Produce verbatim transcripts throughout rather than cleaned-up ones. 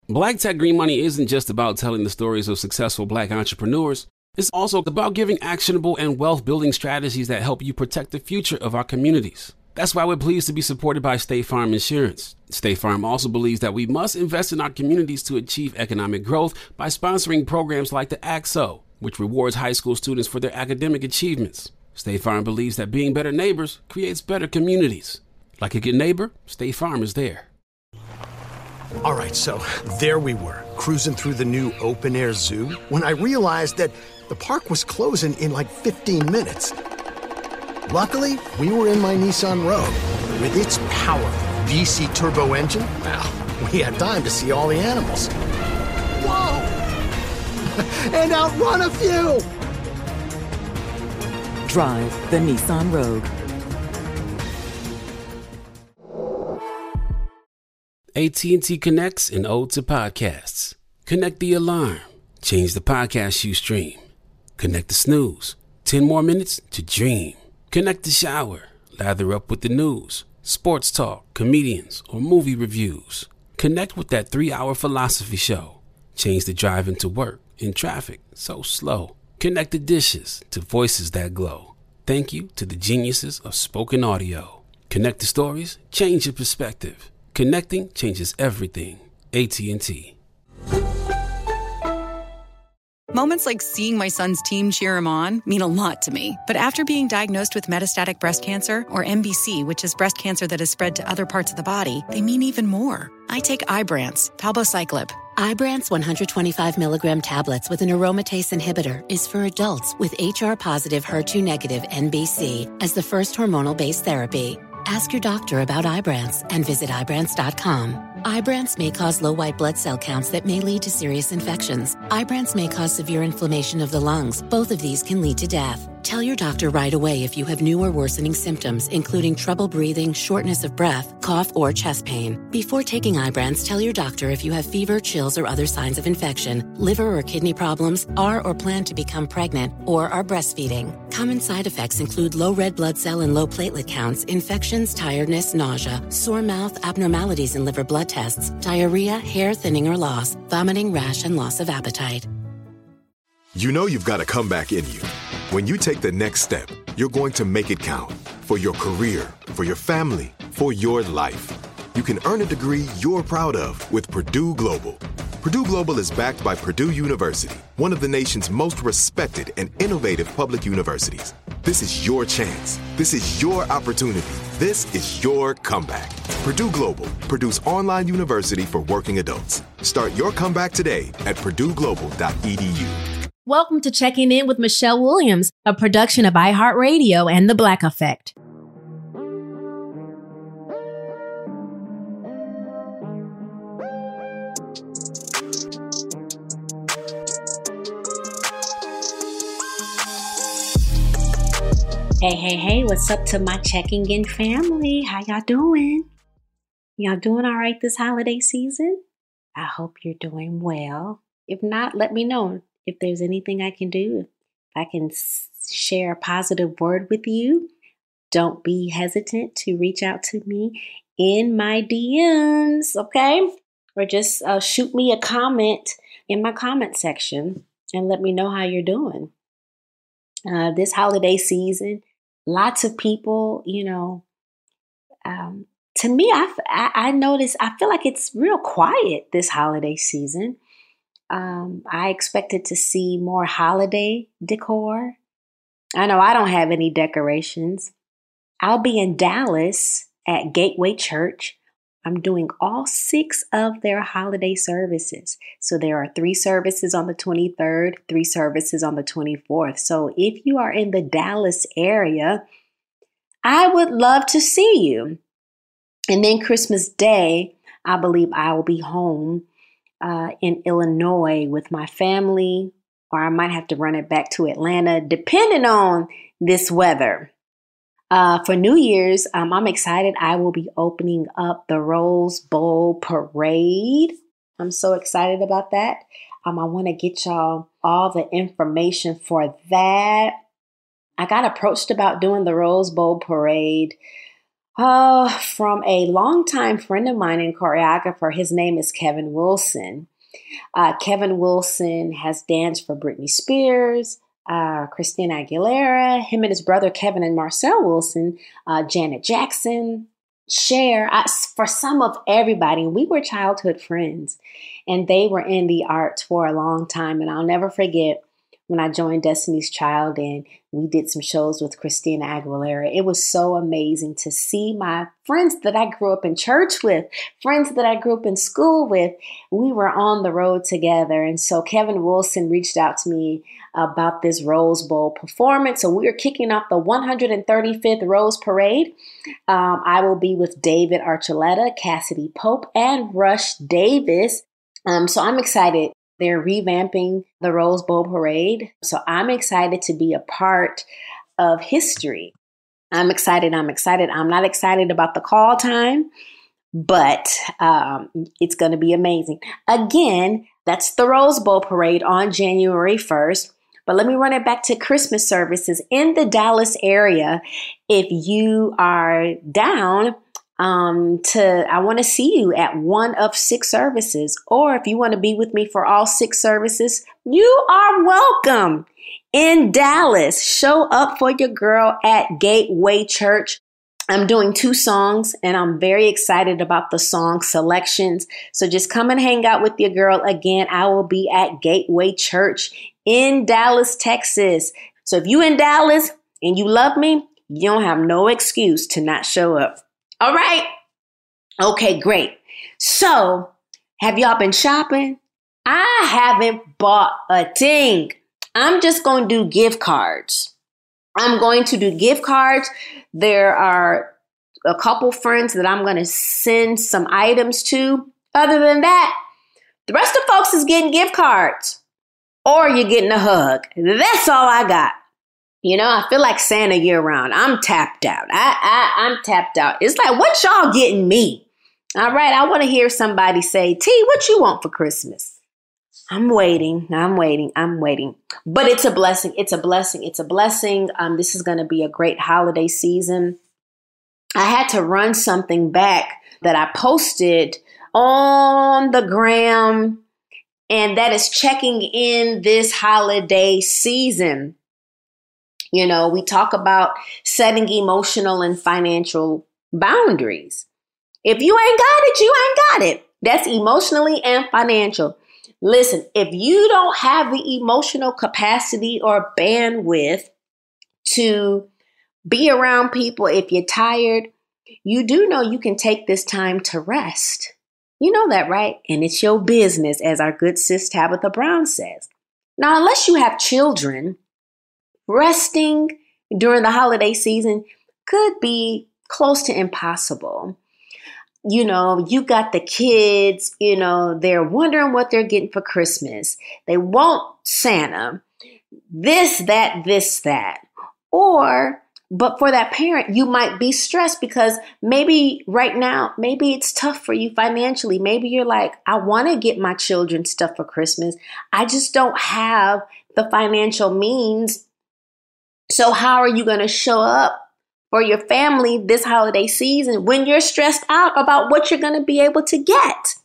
Black Tech Green Money isn't just about telling the stories of successful Black entrepreneurs. It's also about giving actionable and wealth-building strategies that help you protect the future of our communities. That's why we're pleased to be supported by State Farm Insurance. State Farm also believes that we must invest in our communities to achieve economic growth by sponsoring programs like the A C S O, which rewards high school students for their academic achievements. State Farm believes that being better neighbors creates better communities. Like a good neighbor, State Farm is there. All right, so there we were, cruising through the new open-air zoo, when I realized that the park was closing in like fifteen minutes. Luckily, we were in my Nissan Rogue. With its powerful V C turbo engine, well, we had time to see all the animals. Whoa! And outrun a few! Drive the Nissan Rogue. A T and T connects an ode to podcasts. Connect the alarm. Change the podcast you stream. Connect the snooze. Ten more minutes to dream. Connect the shower. Lather up with the news, sports talk, comedians, or movie reviews. Connect with that three-hour philosophy show. Change the drive into work in traffic so slow. Connect the dishes to voices that glow. Thank you to the geniuses of spoken audio. Connect the stories. Change your perspective. Connecting changes everything. A T and T. Moments like seeing my son's team cheer him on mean a lot to me. But after being diagnosed with metastatic breast cancer, or M B C, which is breast cancer that has spread to other parts of the body, they mean even more. I take Ibrance, palbociclib. Ibrance one hundred twenty-five milligram tablets with an aromatase inhibitor is for adults with H R-positive, H E R two negative N B C as the first hormonal-based therapy. Ask your doctor about Ibrance and visit Ibrance dot com. Ibrance may cause low white blood cell counts that may lead to serious infections. Ibrance may cause severe inflammation of the lungs. Both of these can lead to death. Tell your doctor right away if you have new or worsening symptoms, including trouble breathing, shortness of breath, cough, or chest pain. Before taking Ibrance, tell your doctor if you have fever, chills, or other signs of infection, liver or kidney problems, are or plan to become pregnant, or are breastfeeding. Common side effects include low red blood cell and low platelet counts, infections, tiredness, nausea, sore mouth, abnormalities in liver blood tests, diarrhea, hair thinning or loss, vomiting, rash, and loss of appetite. You know you've got a comeback in you. When you take the next step, you're going to make it count. For your career, for your family, for your life. You can earn a degree you're proud of with Purdue Global. Purdue Global is backed by Purdue University, one of the nation's most respected and innovative public universities. This is your chance. This is your opportunity. This is your comeback. Purdue Global, Purdue's online university for working adults. Start your comeback today at purdue global dot e d u. Welcome to Checking In with Michelle Williams, a production of iHeartRadio and The Black Effect. Hey, hey, hey, what's up to my Checking In family? How y'all doing? Y'all doing all right this holiday season? I hope you're doing well. If not, let me know. If there's anything I can do, if I can share a positive word with you, don't be hesitant to reach out to me in my D Ms, okay? Or just uh, shoot me a comment in my comment section and let me know how you're doing. Uh, this holiday season, lots of people, you know, um, to me, I, I, I notice, I feel like it's real quiet this holiday season. Um, I expected to see more holiday decor. I know I don't have any decorations. I'll be in Dallas at Gateway Church. I'm doing all six of their holiday services. So there are three services on the twenty-third, three services on the twenty-fourth. So if you are in the Dallas area, I would love to see you. And then Christmas Day, I believe I will be home Uh, in Illinois with my family, or I might have to run it back to Atlanta, depending on this weather. Uh, for New Year's, um, I'm excited. I will be opening up the Rose Bowl Parade. I'm so excited about that. Um, I want to get y'all all the information for that. I got approached about doing the Rose Bowl Parade Oh, from a longtime friend of mine and choreographer. His name is Kevin Wilson. Uh, Kevin Wilson has danced for Britney Spears, uh, Christina Aguilera, him and his brother Kevin and Marcel Wilson, uh, Janet Jackson, Cher, I, for some of everybody. And we were childhood friends, and they were in the arts for a long time. And I'll never forget when I joined Destiny's Child and we did some shows with Christina Aguilera. It was so amazing to see my friends that I grew up in church with, friends that I grew up in school with. We were on the road together. And so Kevin Wilson reached out to me about this Rose Bowl performance. So we are kicking off the one hundred thirty-fifth Rose Parade. Um, I will be with David Archuleta, Cassidy Pope, and Rush Davis. Um, so I'm excited. They're revamping the Rose Bowl Parade. So I'm excited to be a part of history. I'm excited. I'm excited. I'm not excited about the call time, but um, it's going to be amazing. Again, that's the Rose Bowl Parade on January first. But let me run it back to Christmas services in the Dallas area. If you are down, Um, to, I want to see you at one of six services, or if you want to be with me for all six services, you are welcome in Dallas. Show up for your girl at Gateway Church. I'm doing two songs and I'm very excited about the song selections. So just come and hang out with your girl. Again, I will be at Gateway Church in Dallas, Texas. So if you in Dallas and you love me, you don't have no excuse to not show up. All right. Okay, great. So have y'all been shopping? I haven't bought a thing. I'm just going to do gift cards. I'm going to do gift cards. There are a couple friends that I'm going to send some items to. Other than that, the rest of folks is getting gift cards or you're getting a hug. That's all I got. You know, I feel like Santa year round. I'm tapped out. I, I, I'm tapped out. It's like, what y'all getting me? All right. I want to hear somebody say, T, what you want for Christmas? I'm waiting. I'm waiting. I'm waiting. But it's a blessing. It's a blessing. It's a blessing. Um, this is going to be a great holiday season. I had to run something back that I posted on the gram, and that is checking in this holiday season. You know, we talk about setting emotional and financial boundaries. If you ain't got it, you ain't got it. That's emotionally and financial. Listen, if you don't have the emotional capacity or bandwidth to be around people, if you're tired, you do know you can take this time to rest. You know that, right? And it's your business, as our good sis Tabitha Brown says. Now, unless you have children, resting during the holiday season could be close to impossible. You know, you got the kids, you know, they're wondering what they're getting for Christmas. They want Santa, this, that, this, that. Or, but for that parent, you might be stressed because maybe right now, maybe it's tough for you financially. Maybe you're like, I want to get my children stuff for Christmas. I just don't have the financial means. So how are you going to show up for your family this holiday season when you're stressed out about what you're going to be able to get?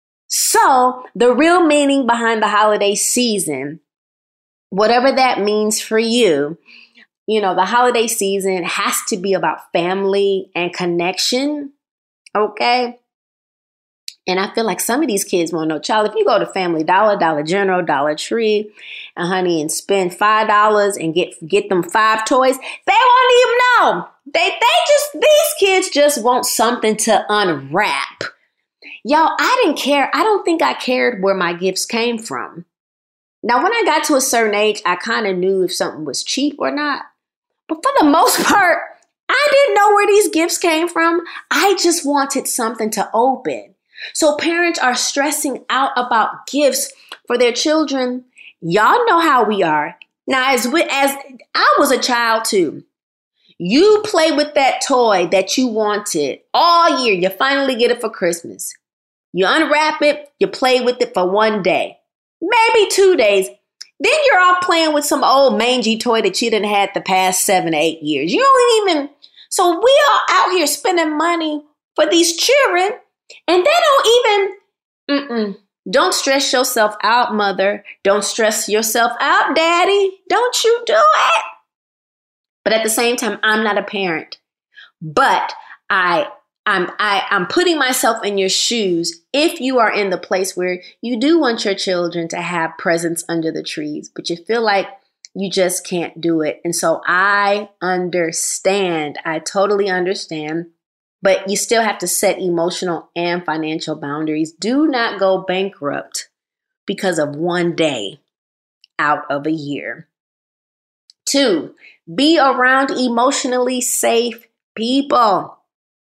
So the real meaning behind the holiday season, whatever that means for you, you know, the holiday season has to be about family and connection. Okay. And I feel like some of these kids won't know. Child, if you go to Family Dollar, Dollar General, Dollar Tree, and honey, and spend five dollars and get get them five toys, they won't even know. They they just, these kids just want something to unwrap. Y'all, I didn't care. I don't think I cared where my gifts came from. Now, when I got to a certain age, I kind of knew if something was cheap or not. But for the most part, I didn't know where these gifts came from. I just wanted something to open. So parents are stressing out about gifts for their children. Y'all know how we are. Now, as we, as I was a child too, you play with that toy that you wanted all year. You finally get it for Christmas. You unwrap it. You play with it for one day, maybe two days. Then you're off playing with some old mangy toy that you didn't had the past seven, eight years. You don't even, So we are out here spending money for these children, and they don't even, mm-mm. Don't stress yourself out, mother. Don't stress yourself out, daddy. Don't you do it. But at the same time, I'm not a parent. But I, I'm, I, I'm putting myself in your shoes if you are in the place where you do want your children to have presents under the trees, but you feel like you just can't do it. And so I understand. I totally understand. But you still have to set emotional and financial boundaries. Do not go bankrupt because of one day out of a year. Two, be around emotionally safe people.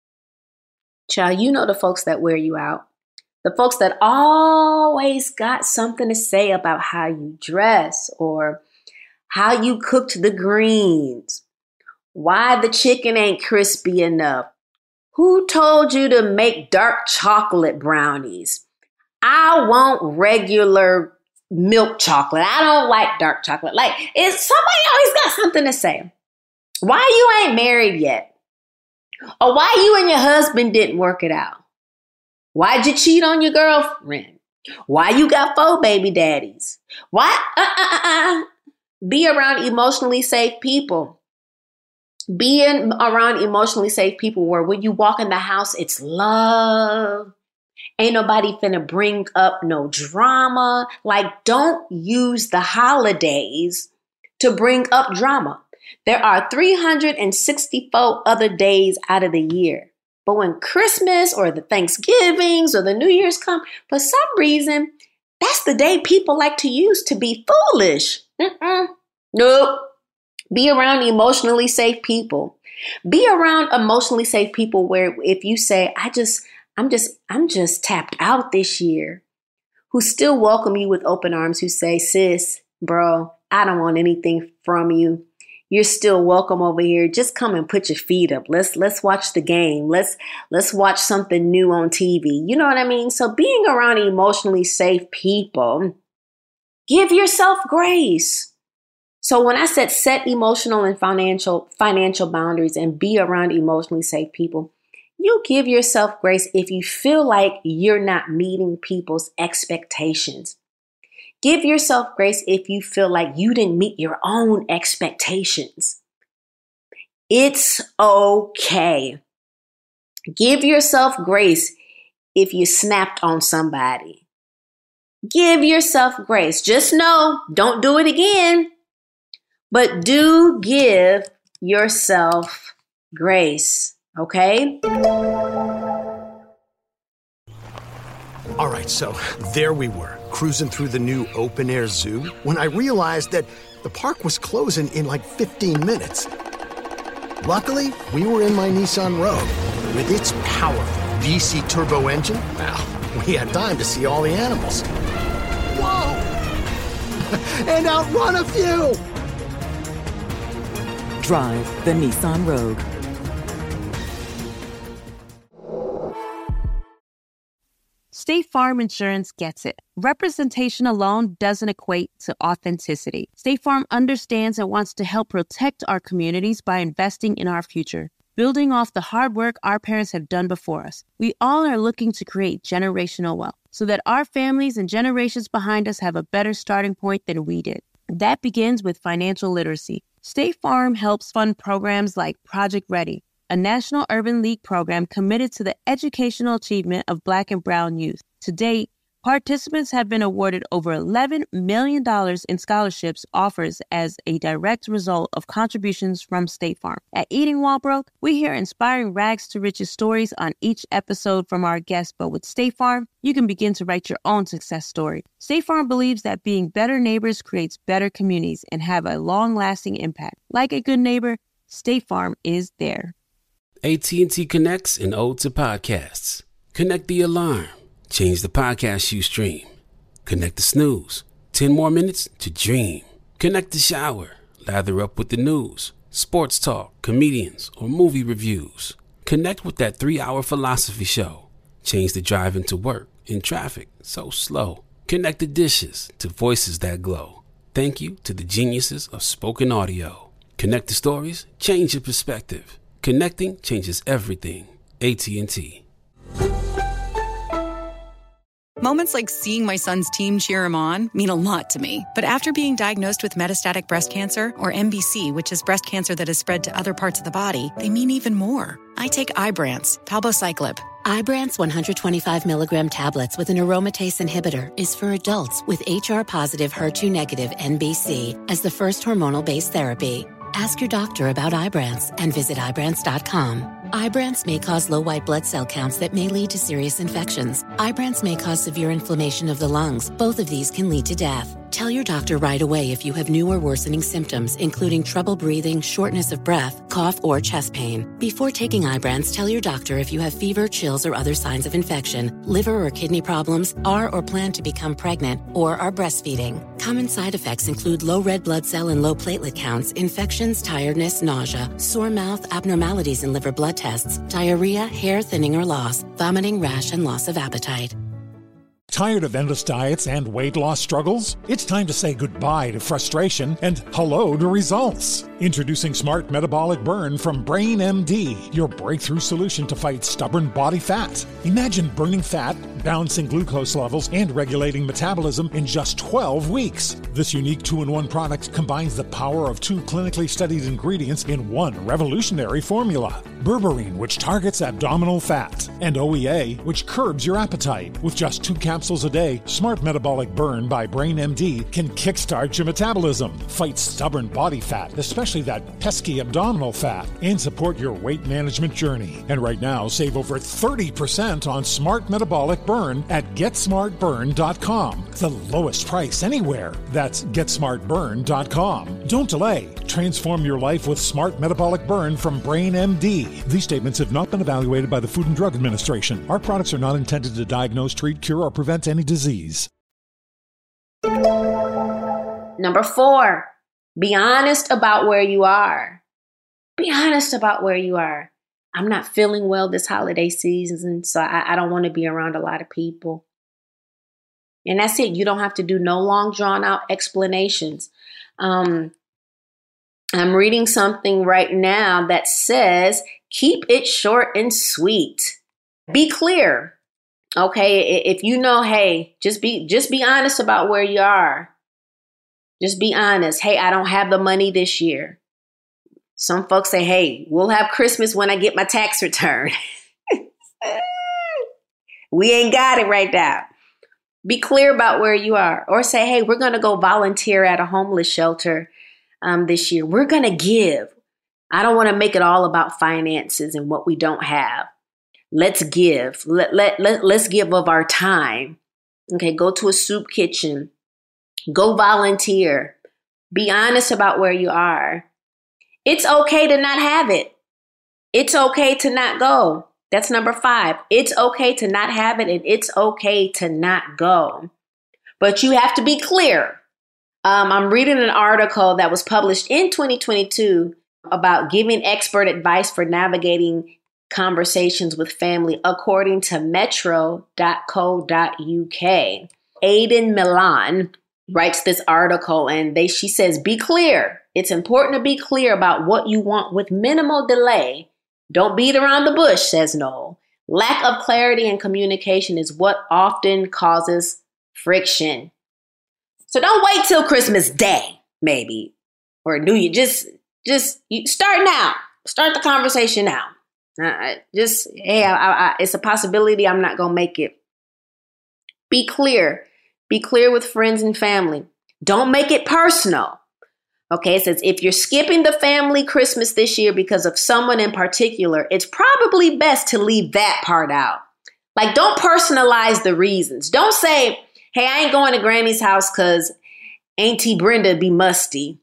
Child, you know the folks that wear you out. The folks that always got something to say about how you dress or how you cooked the greens, why the chicken ain't crispy enough. Who told you to make dark chocolate brownies? I want regular milk chocolate. I don't like dark chocolate. Like, it's somebody always got something to say. Why you ain't married yet? Or why you and your husband didn't work it out? Why'd you cheat on your girlfriend? Why you got four baby daddies? Why? Uh-uh-uh-uh. Be around emotionally safe people. Being around emotionally safe people where when you walk in the house, it's love. Ain't nobody finna bring up no drama. Like, don't use the holidays to bring up drama. There are three hundred sixty-four other days out of the year. But when Christmas or the Thanksgivings or the New Year's come, for some reason, that's the day people like to use to be foolish. Mm-mm. Nope. Be around emotionally safe people. Be around emotionally safe people where if you say, I just, I'm just, I'm just tapped out this year, who still welcome you with open arms, who say, sis, bro, I don't want anything from you. You're still welcome over here. Just come and put your feet up. Let's, let's watch the game. Let's, let's watch something new on T V. You know what I mean? So being around emotionally safe people, give yourself grace. So when I said set emotional and financial financial boundaries and be around emotionally safe people, you give yourself grace if you feel like you're not meeting people's expectations. Give yourself grace if you feel like you didn't meet your own expectations. It's okay. Give yourself grace if you snapped on somebody. Give yourself grace. Just know, don't do it again. But do give yourself grace, okay? All right, so there we were, cruising through the new open-air zoo, when I realized that the park was closing in like fifteen minutes. Luckily, we were in my Nissan Rogue. With its powerful V C turbo engine, well, we had time to see all the animals. Whoa! And outrun a few! Drive the Nissan Rogue. State Farm Insurance gets it. Representation alone doesn't equate to authenticity. State Farm understands and wants to help protect our communities by investing in our future, building off the hard work our parents have done before us. We all are looking to create generational wealth so that our families and generations behind us have a better starting point than we did. That begins with financial literacy. State Farm helps fund programs like Project Ready, a National Urban League program committed to the educational achievement of Black and Brown youth. To date, participants have been awarded over eleven million dollars in scholarships offers as a direct result of contributions from State Farm. At Eating While Broke, we hear inspiring rags to riches stories on each episode from our guests, but with State Farm, you can begin to write your own success story. State Farm believes that being better neighbors creates better communities and have a long-lasting impact. Like a good neighbor, State Farm is there. A T and T connects an ode to podcasts. Connect the alarm. Change the podcast you stream. Connect the snooze. Ten more minutes to dream. Connect the shower. Lather up with the news, sports talk, comedians, or movie reviews. Connect with that three-hour philosophy show. Change the drive into work in traffic so slow. Connect the dishes to voices that glow. Thank you to the geniuses of spoken audio. Connect the stories. Change your perspective. Connecting changes everything. A T and T. Moments like seeing my son's team cheer him on mean a lot to me. But after being diagnosed with metastatic breast cancer, or M B C, which is breast cancer that has spread to other parts of the body, they mean even more. I take Ibrance, palbociclib. Ibrance one hundred twenty-five milligram tablets with an aromatase inhibitor is for adults with H R-positive, H E R two negative N B C as the first hormonal-based therapy. Ask your doctor about Ibrance and visit Ibrance dot com. Ibrance may cause low white blood cell counts that may lead to serious infections. Ibrance may cause severe inflammation of the lungs. Both of these can lead to death. Tell your doctor right away if you have new or worsening symptoms, including trouble breathing, shortness of breath, cough, or chest pain. Before taking Ibrance, tell your doctor if you have fever, chills, or other signs of infection, liver or kidney problems, are or plan to become pregnant, or are breastfeeding. Common side effects include low red blood cell and low platelet counts, infections, tiredness, nausea, sore mouth, abnormalities in liver blood tests, diarrhea, hair thinning or loss, vomiting, rash, and loss of appetite. Tired of endless diets and weight loss struggles? It's time to say goodbye to frustration and hello to results. Introducing Smart Metabolic Burn from Brain M D, your breakthrough solution to fight stubborn body fat. Imagine burning fat, balancing glucose levels, and regulating metabolism in just twelve weeks. This unique two-in-one product combines the power of two clinically studied ingredients in one revolutionary formula. Berberine, which targets abdominal fat, and O E A, which curbs your appetite. With just two capsules a day, Smart Metabolic Burn by Brain M D can kickstart your metabolism, fight stubborn body fat, especially that pesky abdominal fat, and support your weight management journey. And right now, save over thirty percent on Smart Metabolic Burn at get smart burn dot com. The lowest price anywhere. That's get smart burn dot com. Don't delay. Transform your life with Smart Metabolic Burn from Brain M D. These statements have not been evaluated by the Food and Drug Administration. Our products are not intended to diagnose, treat, cure, or prevent any disease. Number four, be honest about where you are. Be honest about where you are. I'm not feeling well this holiday season, so I, I don't want to be around a lot of people. And that's it. You don't have to do no long drawn out explanations. Um, I'm reading something right now that says, keep it short and sweet. Be clear. Okay. If you know, hey, just be, just be honest about where you are. Just be honest. Hey, I don't have the money this year. Some folks say, hey, we'll have Christmas when I get my tax return. We ain't got it right now. Be clear about where you are. Or say, hey, we're going to go volunteer at a homeless shelter um, this year. We're going to give. I don't want to make it all about finances and what we don't have. Let's give. Let, let, let, let's give of our time. Okay, go to a soup kitchen. Go volunteer. Be honest about where you are. It's okay to not have it. It's okay to not go. That's number five. It's okay to not have it, and it's okay to not go. But you have to be clear. Um, I'm reading an article that was published in twenty twenty-two about giving expert advice for navigating conversations with family, according to metro dot co dot U K. Aidan Milan writes this article, and they she says, be clear. It's important to be clear about what you want with minimal delay. Don't beat around the bush, says Noel. Lack of clarity and communication is what often causes friction. So don't wait till Christmas Day, maybe, or New Year. Just, just you start now. Start the conversation now. Uh, just, hey, I, I, it's a possibility I'm not going to make it. Be clear. Be clear with friends and family. Don't make it personal. Okay, it says if you're skipping the family Christmas this year because of someone in particular, it's probably best to leave that part out. Like, don't personalize the reasons. Don't say, hey, I ain't going to Granny's house because Auntie Brenda be musty.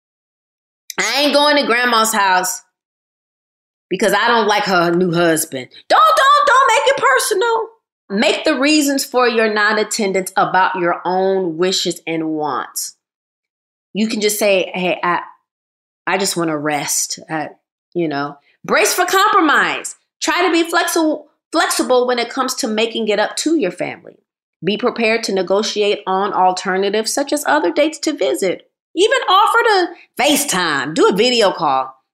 I ain't going to Grandma's house because I don't like her new husband. Don't, don't, don't make it personal. Make the reasons for your non-attendance about your own wishes and wants. You can just say, hey, I, I just want to rest. Uh, you know, brace for compromise. Try to be flexible, flexible when it comes to making it up to your family. Be prepared to negotiate on alternatives such as other dates to visit. Even offer to FaceTime, do a video call.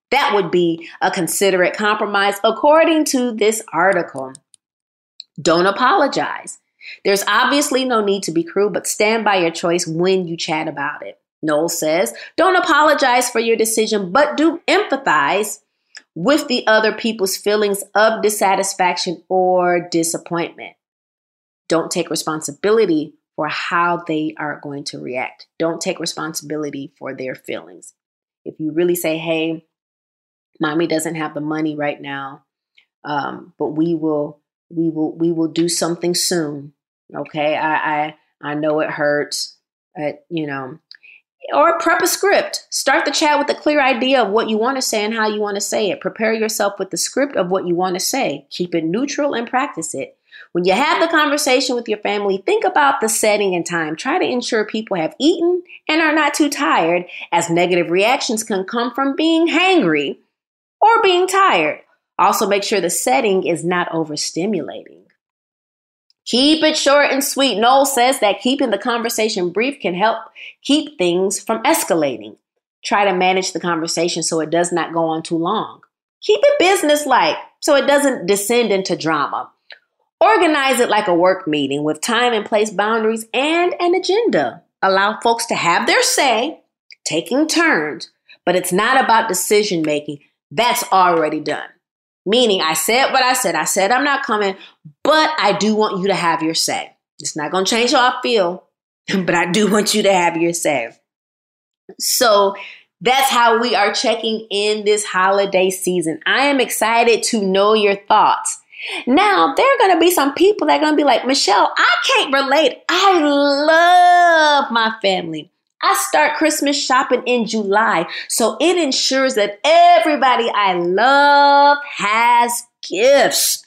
That would be a considerate compromise, according to this article. Don't apologize. There's obviously no need to be cruel, but stand by your choice when you chat about it. Noel says, don't apologize for your decision, but do empathize with the other people's feelings of dissatisfaction or disappointment. Don't take responsibility for how they are going to react. Don't take responsibility for their feelings. If you really say, hey, mommy doesn't have the money right now, um, but we will, we will, we will do something soon. Okay, I, I, I know it hurts, uh, you know, or prep a script. Start the chat with a clear idea of what you want to say and how you want to say it. Prepare yourself with the script of what you want to say. Keep it neutral and practice it. When you have the conversation with your family, think about the setting and time. Try to ensure people have eaten and are not too tired, as negative reactions can come from being hangry or being tired. Also, make sure the setting is not overstimulating. Keep it short and sweet. Noel says that keeping the conversation brief can help keep things from escalating. Try to manage the conversation so it does not go on too long. Keep it businesslike so it doesn't descend into drama. Organize it like a work meeting with time and place boundaries and an agenda. Allow folks to have their say, taking turns, but it's not about decision making. That's already done. Meaning, I said what I said. I said I'm not coming, but I do want you to have your say. It's not going to change how I feel, but I do want you to have your say. So that's how we are checking in this holiday season. I am excited to know your thoughts. Now, there are going to be some people that are going to be like, Michelle, I can't relate. I love my family. I start Christmas shopping in July, so it ensures that everybody I love has gifts.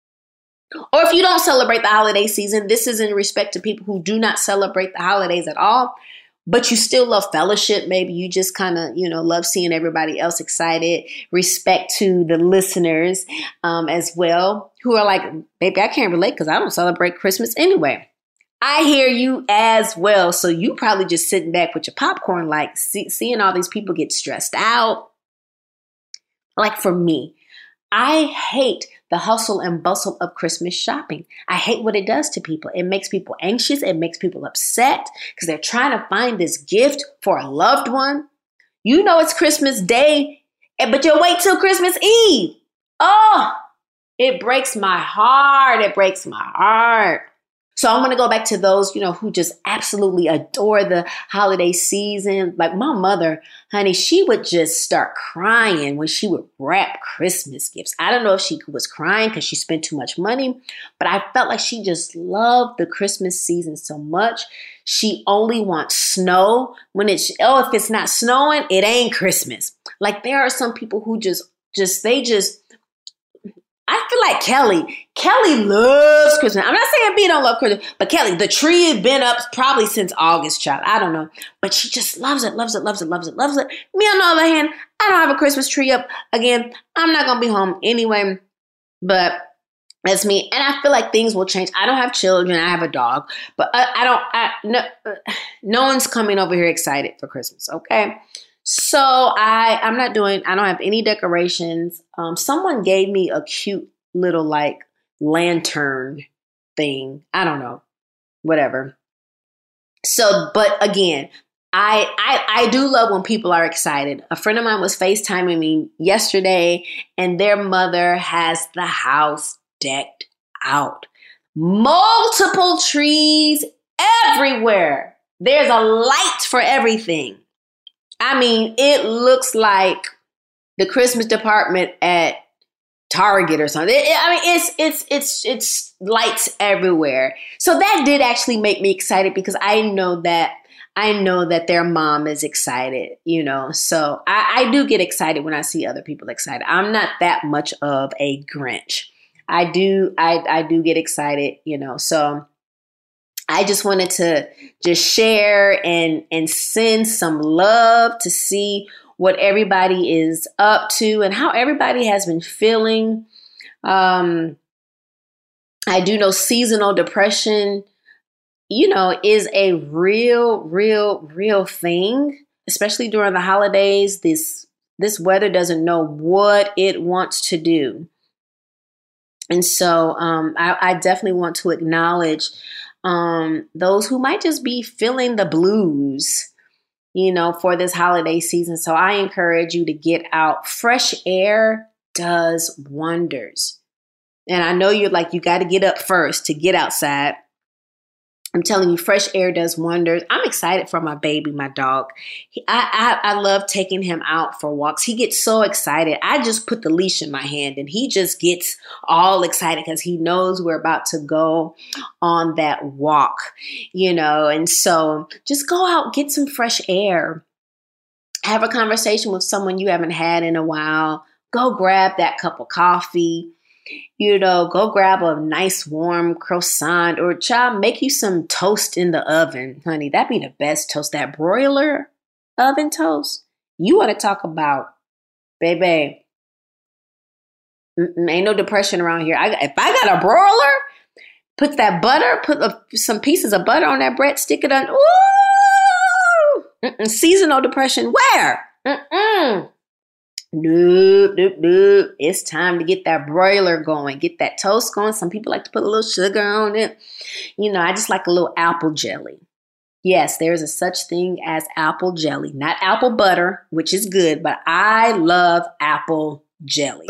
Or if you don't celebrate the holiday season, this is in respect to people who do not celebrate the holidays at all, but you still love fellowship. Maybe you just kind of, you know, love seeing everybody else excited. Respect to the listeners um, as well, who are like, baby, I can't relate because I don't celebrate Christmas anyway. I hear you as well. So you probably just sitting back with your popcorn, like see, seeing all these people get stressed out. Like for me, I hate the hustle and bustle of Christmas shopping. I hate what it does to people. It makes people anxious. It makes people upset because they're trying to find this gift for a loved one. You know it's Christmas Day, but you'll wait till Christmas Eve. Oh, it breaks my heart. It breaks my heart. So I'm going to go back to those, you know, who just absolutely adore the holiday season. Like my mother, honey, she would just start crying when she would wrap Christmas gifts. I don't know if she was crying because she spent too much money, but I felt like she just loved the Christmas season so much. She only wants snow when it's, oh, if it's not snowing, it ain't Christmas. Like there are some people who just, just, they just, I feel like Kelly. Kelly loves Christmas. I'm not saying B don't love Christmas, but Kelly, the tree has been up probably since August, child. I don't know. But she just loves it, loves it, loves it, loves it, loves it. Me, on the other hand, I don't have a Christmas tree up. Again, I'm not going to be home anyway, but that's me. And I feel like things will change. I don't have children. I have a dog, but I, I don't, I, no, no one's coming over here excited for Christmas, okay? So I, I'm not doing, I don't have any decorations. Um, someone gave me a cute little like lantern thing. I don't know, whatever. So, but again, I, I, I do love when people are excited. A friend of mine was FaceTiming me yesterday and their mother has the house decked out. Multiple trees everywhere. There's a light for everything. I mean, it looks like the Christmas department at Target or something. It, I mean, it's it's it's it's lights everywhere. So that did actually make me excited because I know that I know that their mom is excited, you know. So I, I do get excited when I see other people excited. I'm not that much of a Grinch. I do I I do get excited, you know. So I just wanted to just share and, and send some love to see what everybody is up to and how everybody has been feeling. Um, I do know seasonal depression, you know, is a real, real, real thing, especially during the holidays. This this weather doesn't know what it wants to do. And so um, I, I definitely want to acknowledge um, those who might just be feeling the blues, you know, for this holiday season. So I encourage you to get out. Fresh air does wonders. And I know you're like, you got to get up first to get outside. I'm telling you, fresh air does wonders. I'm excited for my baby, my dog. He, I, I I love taking him out for walks. He gets so excited. I just put the leash in my hand and he just gets all excited because he knows we're about to go on that walk, you know. And so just go out, get some fresh air. Have a conversation with someone you haven't had in a while. Go grab that cup of coffee. You know, go grab a nice warm croissant or child, make you some toast in the oven, honey. That'd be the best toast. That broiler oven toast. You want to talk about, baby, ain't no depression around here. I, if I got a broiler, put that butter, put a, some pieces of butter on that bread, stick it on. Ooh! Mm-mm, seasonal depression. Where? Mm-mm. Nope, nope, nope. It's time to get that broiler going, get that toast going. Some people like to put a little sugar on it. You know, I just like a little apple jelly. Yes, there's a such thing as apple jelly, not apple butter, which is good, but I love apple jelly.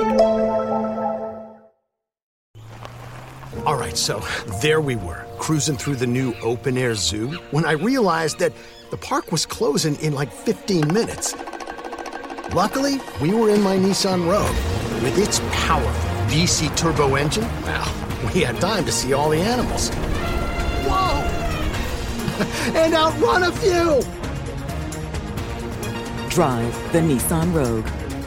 All right, so there we were, cruising through the new open-air zoo when I realized that the park was closing in like fifteen minutes. Luckily, we were in my Nissan Rogue. With its powerful V C turbo engine, well, we had time to see all the animals. Whoa! And outrun a few! Drive the Nissan Rogue.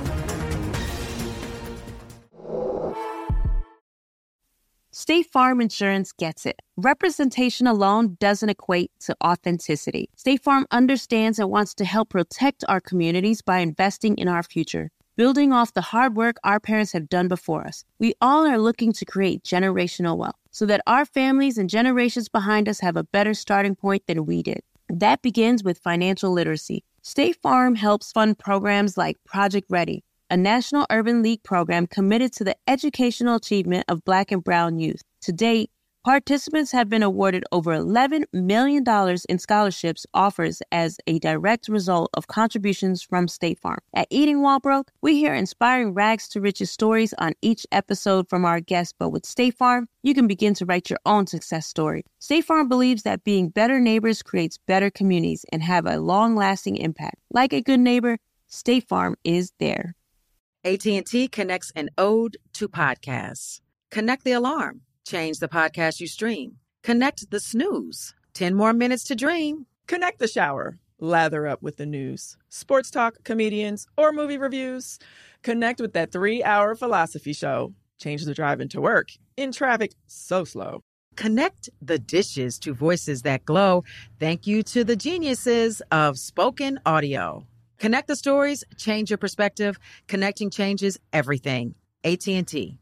State Farm Insurance gets it. Representation alone doesn't equate to authenticity. State Farm understands and wants to help protect our communities by investing in our future, building off the hard work our parents have done before us. We all are looking to create generational wealth so that our families and generations behind us have a better starting point than we did. That begins with financial literacy. State Farm helps fund programs like Project Ready, a National Urban League program committed to the educational achievement of Black and Brown youth. To date, participants have been awarded over eleven million dollars in scholarships offers as a direct result of contributions from State Farm. At Eating While Broke, we hear inspiring rags to riches stories on each episode from our guests, but with State Farm, you can begin to write your own success story. State Farm believes that being better neighbors creates better communities and have a long-lasting impact. Like a good neighbor, State Farm is there. A T and T connects an ode to podcasts. Connect the alarm. Change the podcast you stream. Connect the snooze. ten more minutes to dream. Connect the shower. Lather up with the news. Sports talk, comedians, or movie reviews. Connect with that three-hour philosophy show. Change the drive into work in traffic so slow. Connect the dishes to voices that glow. Thank you to the geniuses of spoken audio. Connect the stories, change your perspective. Connecting changes everything. A T and T.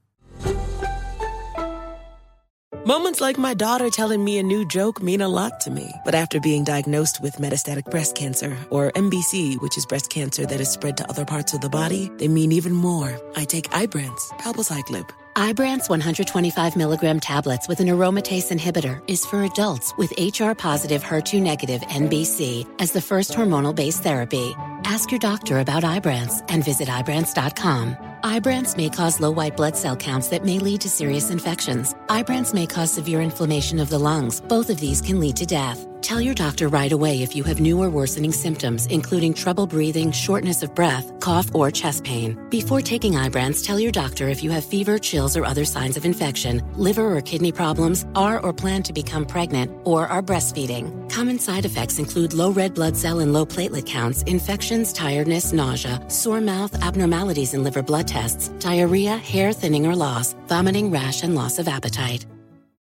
Moments like my daughter telling me a new joke mean a lot to me. But after being diagnosed with metastatic breast cancer, or M B C, which is breast cancer that is spread to other parts of the body, they mean even more. I take Ibrance, palbociclib. Ibrance one hundred twenty-five milligram tablets with an aromatase inhibitor is for adults with H R-positive, H E R two negative N B C as the first hormonal-based therapy. Ask your doctor about Ibrance and visit Ibrance dot com. Ibrance may cause low white blood cell counts that may lead to serious infections. Ibrance may cause severe inflammation of the lungs. Both of these can lead to death. Tell your doctor right away if you have new or worsening symptoms, including trouble breathing, shortness of breath, cough, or chest pain. Before taking Ibrance, tell your doctor if you have fever, chills, or other signs of infection, liver or kidney problems, are or plan to become pregnant, or are breastfeeding. Common side effects include low red blood cell and low platelet counts, infections, tiredness, nausea, sore mouth, abnormalities in liver blood tests, diarrhea, hair thinning or loss, vomiting, rash, and loss of appetite.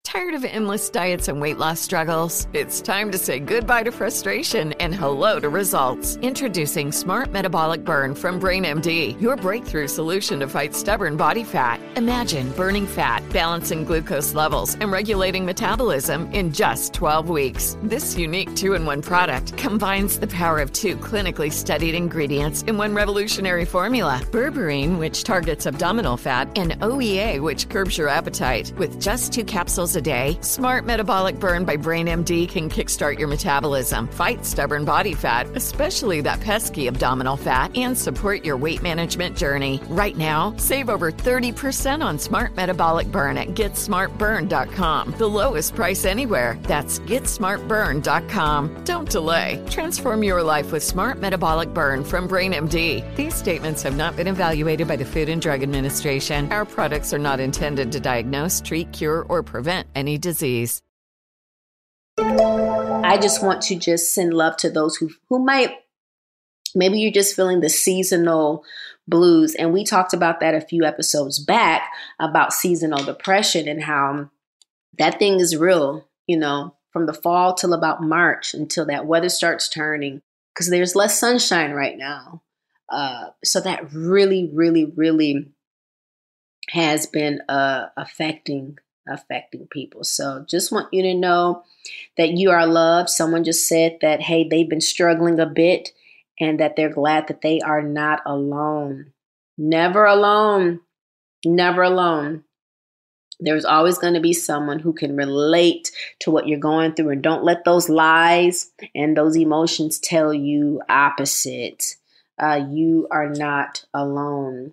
Tired of endless diets and weight loss struggles? It's time to say goodbye to frustration and hello to results. Introducing Smart Metabolic Burn from BrainMD, your breakthrough solution to fight stubborn body fat. Imagine burning fat, balancing glucose levels, and regulating metabolism in just twelve weeks. This unique two-in-one product combines the power of two clinically studied ingredients in one revolutionary formula. Berberine, which targets abdominal fat, and O E A, which curbs your appetite. With just two capsules a day, Smart Metabolic Burn by BrainMD can kickstart your metabolism, fight stubborn body fat, especially that pesky abdominal fat, and support your weight management journey. Right now, save over thirty percent on Smart Metabolic Burn at get smart burn dot com. The lowest price anywhere. That's get smart burn dot com. Don't delay. Transform your life with Smart Metabolic Burn from BrainMD. These statements have not been evaluated by the Food and Drug Administration. Our products are not intended to diagnose, treat, cure, or prevent any disease. I just want to just send love to those who who might, maybe you're just feeling the seasonal blues. And we talked about that a few episodes back about seasonal depression and how that thing is real, you know, from the fall till about March until that weather starts turning, because there's less sunshine right now. Uh, so that really, really, really has been uh, affecting affecting people. So just want you to know that you are loved. Someone just said that, hey, they've been struggling a bit and that they're glad that they are not alone. Never alone. Never alone. There's always going to be someone who can relate to what you're going through, and don't let those lies and those emotions tell you opposite. Uh, you are not alone.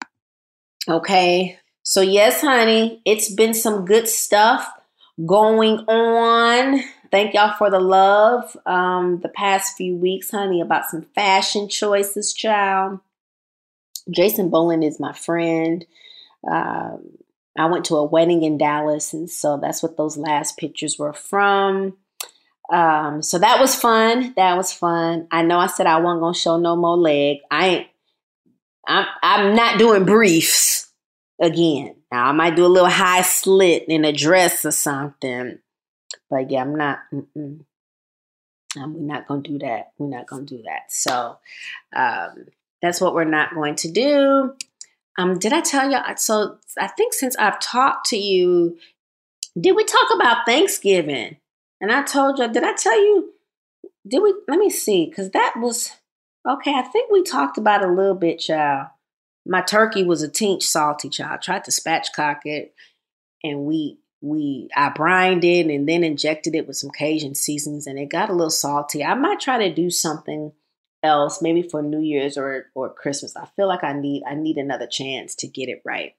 Okay. So yes, honey, it's been some good stuff going on. Thank y'all for the love um, the past few weeks, honey, about some fashion choices, child. Jason Boland is my friend. Um, I went to a wedding in Dallas, and so that's what those last pictures were from. Um, so that was fun. That was fun. I know I said I wasn't gonna show no more leg. I ain't. I'm. I'm not doing briefs again. Now I might do a little high slit in a dress or something, but yeah, I'm not. Mm-mm. Um, we're not gonna do that. We're not gonna do that. So um, that's what we're not going to do. Um, did I tell you? So I think since I've talked to you, did we talk about Thanksgiving? And I told you, did I tell you? Did we? Let me see, because that was okay. I think we talked about it a little bit, child. My turkey was a tinge salty, child. I tried to spatchcock it, and we we I brined it and then injected it with some Cajun seasonings, and it got a little salty. I might try to do something else, maybe for New Year's or or Christmas. I feel like I need I need another chance to get it right.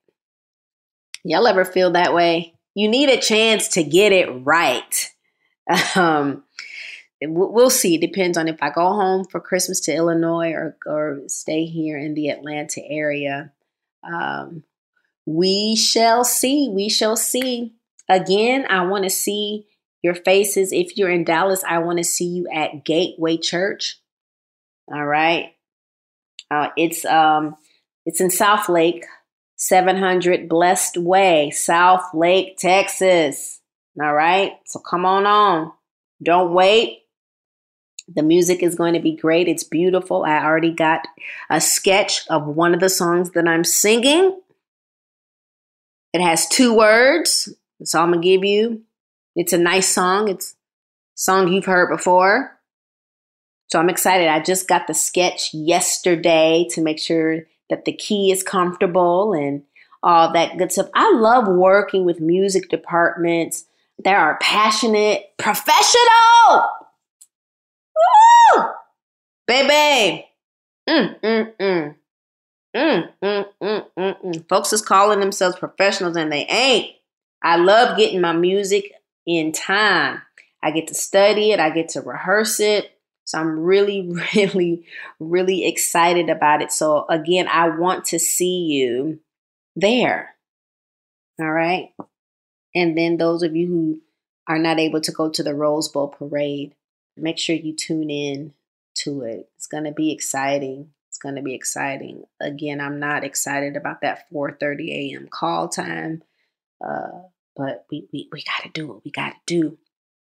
Y'all ever feel that way? You need a chance to get it right. Um, we'll see. It depends on if I go home for Christmas to Illinois or or stay here in the Atlanta area. Um, we shall see. We shall see. Again, I want to see your faces. If you're in Dallas, I want to see you at Gateway Church. All right. Uh, it's um, it's in South Lake, seven hundred Blessed Way, South Lake, Texas. All right. So come on on. Don't wait. The music is going to be great. It's beautiful. I already got a sketch of one of the songs that I'm singing. It has two words. That's all I'm going to give you. It's a nice song. It's a song you've heard before. So I'm excited. I just got the sketch yesterday to make sure that the key is comfortable and all that good stuff. I love working with music departments. They are passionate, professional. Woo! Baby. Mm, mm, mm. Mm, mm, mm, mm, mm. Folks is calling themselves professionals and they ain't. I love getting my music in time. I get to study it. I get to rehearse it. So I'm really, really, really excited about it. So again, I want to see you there. All right. And then those of you who are not able to go to the Rose Bowl parade, make sure you tune in to it. It's going to be exciting. It's going to be exciting. Again, I'm not excited about that four thirty a.m. call time. Uh, but we, we, we got to do what we got to do.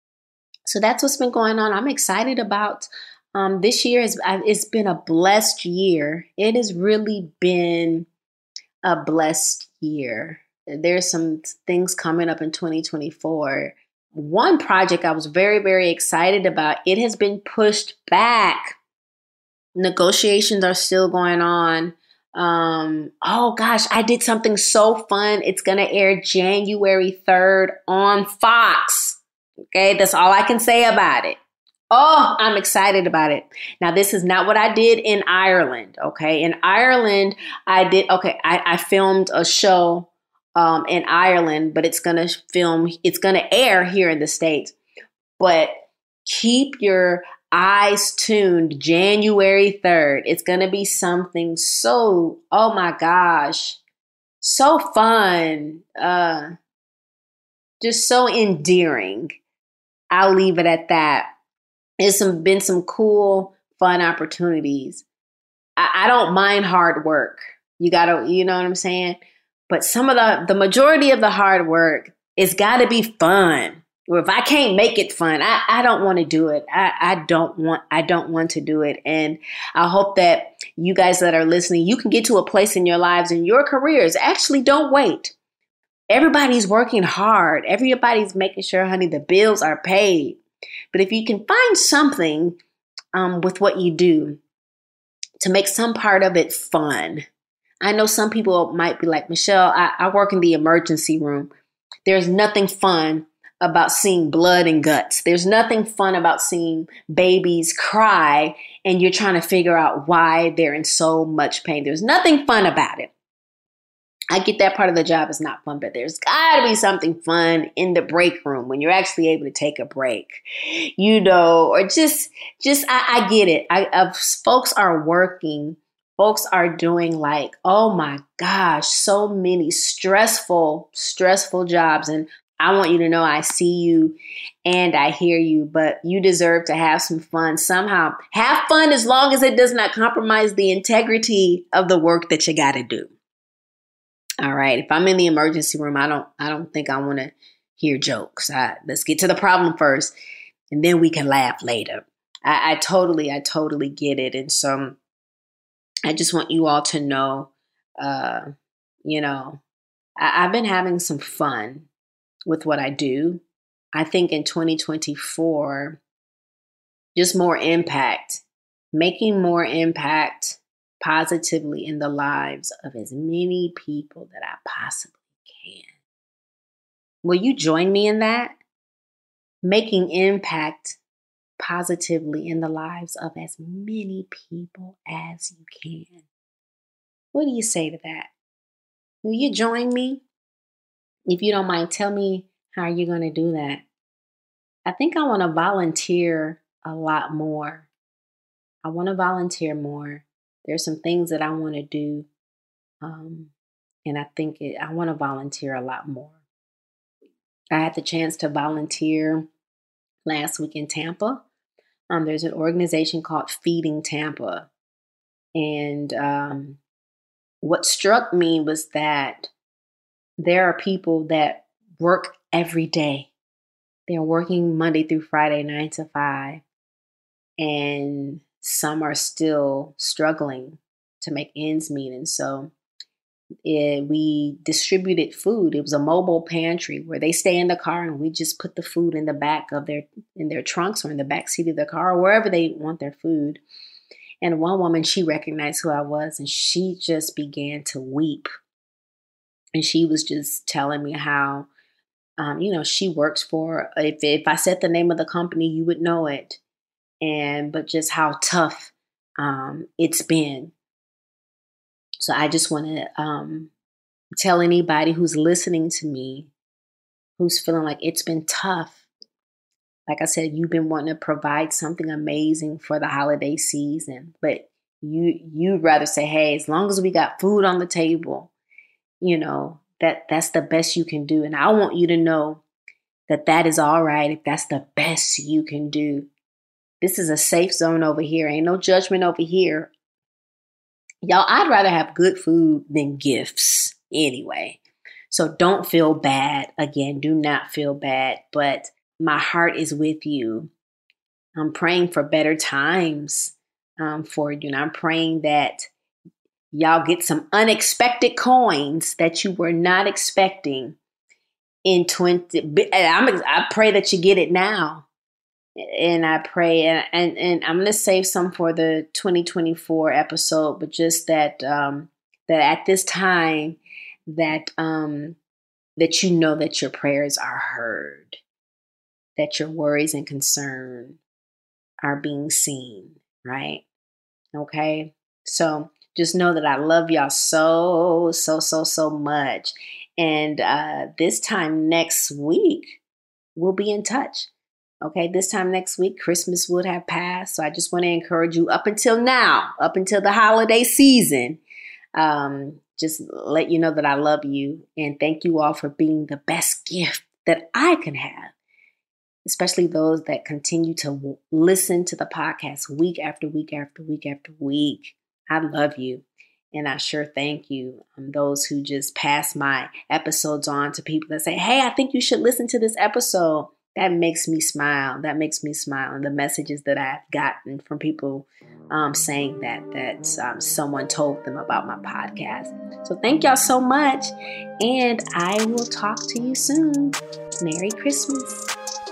So that's what's been going on. I'm excited about um, this year. Has, it's been a blessed year. It has really been a blessed year. There's some things coming up in twenty twenty-four. One project I was very, very excited about, it has been pushed back. Negotiations are still going on. Um, oh gosh, I did something so fun. It's going to air January third on Fox. Okay, that's all I can say about it. Oh, I'm excited about it. Now, this is not what I did in Ireland. Okay, in Ireland, I did, okay, I, I filmed a show um, in Ireland, but it's going to film, it's going to air here in the States. But keep your eyes tuned January third. It's going to be something so, oh my gosh, so fun, uh, just so endearing. I'll leave it at that. There's some, been some cool, fun opportunities. I, I don't mind hard work. You gotta, you know what I'm saying? But some of the, the majority of the hard work, it's gotta be fun. Or if I can't make it fun, I, I don't want to do it. I, I don't want, I don't want to do it. And I hope that you guys that are listening, you can get to a place in your lives and your careers. Actually, don't wait. Everybody's working hard. Everybody's making sure, honey, the bills are paid. But if you can find something um, with what you do to make some part of it fun. I know some people might be like, Michelle, I, I work in the emergency room. There's nothing fun about seeing blood and guts. There's nothing fun about seeing babies cry and you're trying to figure out why they're in so much pain. There's nothing fun about it. I get that part of the job is not fun, but there's got to be something fun in the break room when you're actually able to take a break, you know, or just, just, I, I get it. I, uh, folks are working, folks are doing like, oh my gosh, so many stressful, stressful jobs. And I want you to know I see you and I hear you, but you deserve to have some fun somehow. Have fun as long as it does not compromise the integrity of the work that you got to do. All right. If I'm in the emergency room, I don't I don't think I want to hear jokes. I, let's get to the problem first and then we can laugh later. I, I totally, I totally get it. And so I just want you all to know, uh, you know, I, I've been having some fun with what I do. I think in twenty twenty-four, just more impact, making more impact positively in the lives of as many people that I possibly can. Will you join me in that? Making impact positively in the lives of as many people as you can. What do you say to that? Will you join me? If you don't mind, tell me how you're going to do that. I think I want to volunteer a lot more. I want to volunteer more. There's some things that I want to do. Um, and I think it, I want to volunteer a lot more. I had the chance to volunteer last week in Tampa. Um, there's an organization called Feeding Tampa. And um, what struck me was that there are people that work every day. They're working Monday through Friday, nine to five. And some are still struggling to make ends meet. And so it, we distributed food. It was a mobile pantry where they stay in the car and we just put the food in the back of their, in their trunks or in the back seat of the car or wherever they want their food. And one woman, she recognized who I was and she just began to weep. And she was just telling me how, um, you know, she works for, if, if I said the name of the company, you would know it. And, but just how tough um, it's been. So I just want to um, tell anybody who's listening to me, who's feeling like it's been tough. Like I said, you've been wanting to provide something amazing for the holiday season, but you, you'd rather say, hey, as long as we got food on the table, you know, that that's the best you can do. And I want you to know that that is all right if that's the best you can do. This is a safe zone over here. Ain't no judgment over here. Y'all, I'd rather have good food than gifts anyway. So don't feel bad. Again, do not feel bad, but my heart is with you. I'm praying for better times um, for you. And I'm praying that y'all get some unexpected coins that you were not expecting in twenty. I'm, I pray that you get it now. And I pray, and, and, and I'm going to save some for the twenty twenty-four episode, but just that, um, that at this time that, um, that you know that your prayers are heard, that your worries and concern are being seen, right? Okay. So just know that I love y'all so, so, so, so much. And, uh, this time next week, we'll be in touch. Okay, this time next week, Christmas would have passed. So I just want to encourage you up until now, up until the holiday season, um, just let you know that I love you. And thank you all for being the best gift that I can have, especially those that continue to w- listen to the podcast week after week after week after week. I love you. And I sure thank you. Um, those who just pass my episodes on to people that say, hey, I think you should listen to this episode. That makes me smile. That makes me smile. And the messages that I've gotten from people um, saying that, that um, someone told them about my podcast. So thank y'all so much. And I will talk to you soon. Merry Christmas.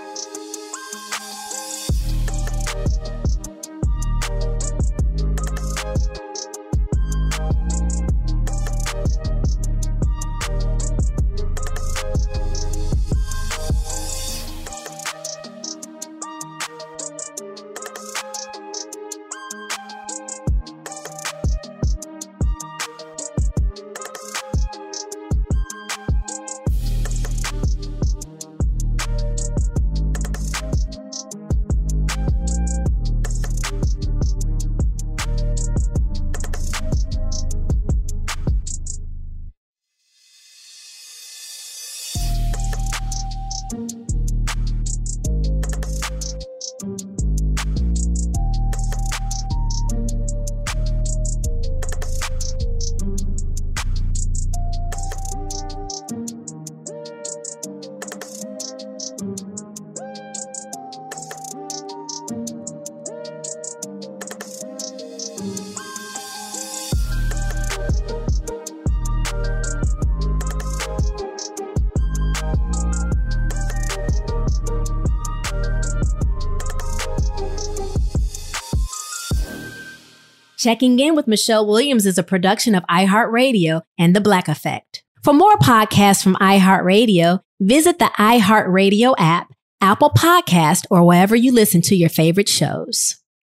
Checking In with Michelle Williams is a production of iHeartRadio and The Black Effect. For more podcasts from iHeartRadio, visit the iHeartRadio app, Apple Podcast, or wherever you listen to your favorite shows.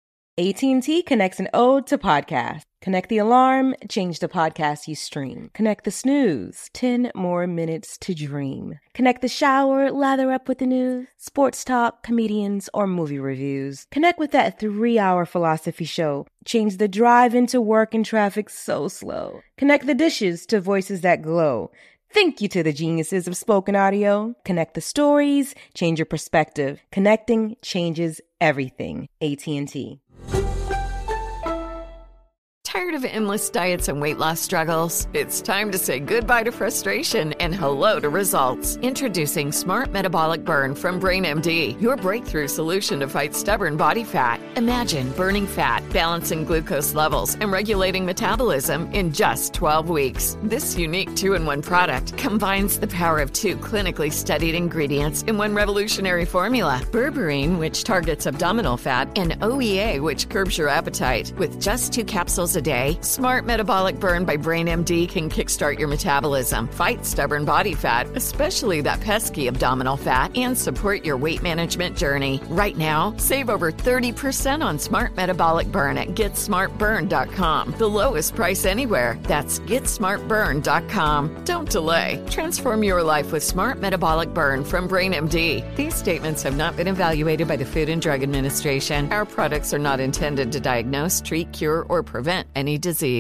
A T and T connects an ode to podcast. Connect the alarm, change the podcast you stream. Connect the snooze, ten more minutes to dream. Connect the shower, lather up with the news, sports talk, comedians, or movie reviews. Connect with that three-hour philosophy show. Change the drive into work and traffic so slow. Connect the dishes to voices that glow. Thank you to the geniuses of spoken audio. Connect the stories, change your perspective. Connecting changes everything. A T and T. Tired of endless diets and weight loss struggles? It's time to say goodbye to frustration and hello to results. Introducing Smart Metabolic Burn from BrainMD, your breakthrough solution to fight stubborn body fat. Imagine burning fat, balancing glucose levels, and regulating metabolism in just twelve weeks. This unique two-in-one product combines the power of two clinically studied ingredients in one revolutionary formula. Berberine, which targets abdominal fat, and O E A, which curbs your appetite. With just two capsules a day, Smart Metabolic Burn by BrainMD can kickstart your metabolism, fight stubborn body fat, especially that pesky abdominal fat, and support your weight management journey. Right now, save over thirty percent on Smart Metabolic Burn at get smart burn dot com. The lowest price anywhere. That's get smart burn dot com. Don't delay. Transform your life with Smart Metabolic Burn from BrainMD. These statements have not been evaluated by the Food and Drug Administration. Our products are not intended to diagnose, treat, cure, or prevent any disease.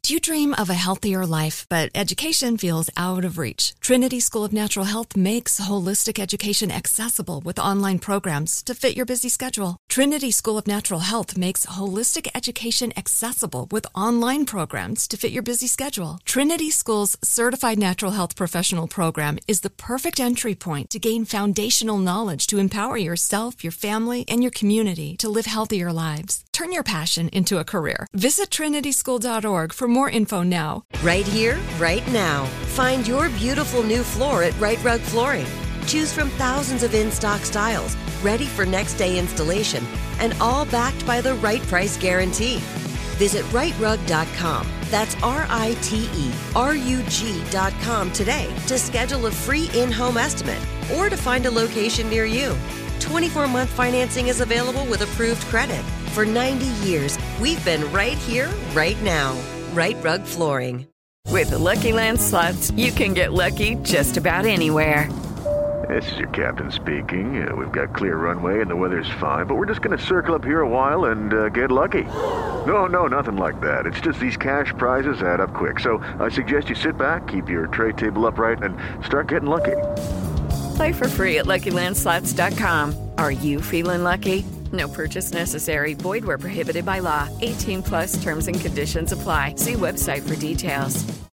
Do you dream of a healthier life, but education feels out of reach? Trinity School of Natural Health makes holistic education accessible with online programs to fit your busy schedule. Trinity School of Natural Health makes holistic education accessible with online programs to fit your busy schedule. Trinity School's Certified Natural Health Professional Program is the perfect entry point to gain foundational knowledge to empower yourself, your family, and your community to live healthier lives. Turn your passion into a career. Visit trinity school dot org for more info now. Right here, right now. Find your beautiful new floor at Right Rug Flooring. Choose from thousands of in-stock styles, ready for next day installation, and all backed by the right price guarantee. Visit right rug dot com. That's R I T E R U G dot com today to schedule a free in-home estimate or to find a location near you. twenty-four month financing is available with approved credit. For ninety years, we've been right here, right now. Right Rug Flooring. With the Lucky Land Slots, you can get lucky just about anywhere. This is your captain speaking. Uh, we've got clear runway and the weather's fine, but we're just going to circle up here a while and uh, get lucky. No, no, nothing like that. It's just these cash prizes add up quick. So I suggest you sit back, keep your tray table upright, and start getting lucky. Play for free at lucky land slots dot com. Are you feeling lucky? No purchase necessary. Void where prohibited by law. eighteen plus terms and conditions apply. See website for details.